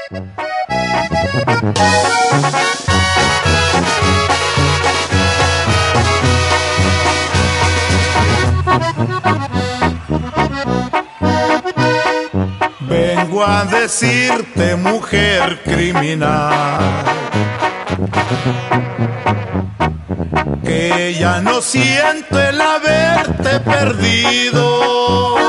Vengo a decirte, mujer criminal, que ya no siento el haberte perdido.